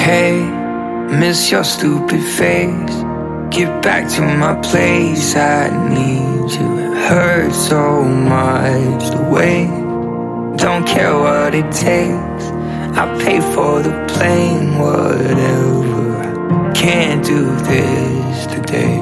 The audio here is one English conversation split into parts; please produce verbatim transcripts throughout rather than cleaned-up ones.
Hey, miss your stupid face. Get back to my place, I need you. It hurts so much to wait. Don't care what it takes, I'll pay for the plane, whatever. Can't do this today.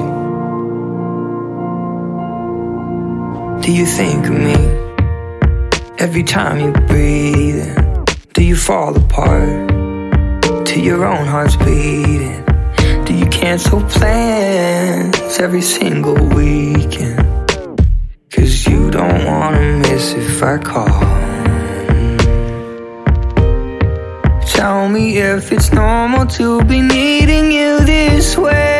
Do you think of me every time you breathe in? Do you fall apart to your own heart's beating? Do you cancel plans every single weekend? Cause you don't wanna miss if I call. Tell me if it's normal to be needing you this way.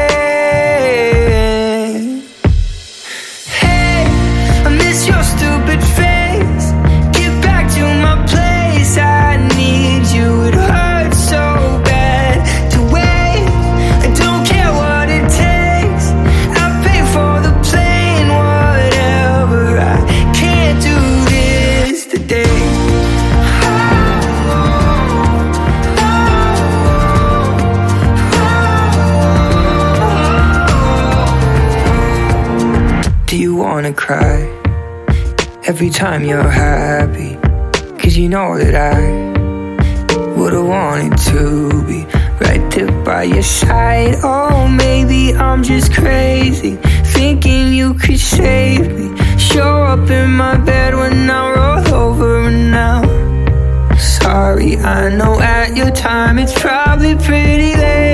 Hey, I miss your stupid face. Get back to my place, I need you. It hurts so bad to wait. I don't care what it takes, I'll pay for the plane, whatever. I can't do this today. Do you wanna cry every time you're happy? Cause you know that I would've wanted to be right there by your side. Oh, maybe I'm just crazy, thinking you could save me. Show up in my bed when I roll over and now. Sorry, I know at your time it's probably pretty late.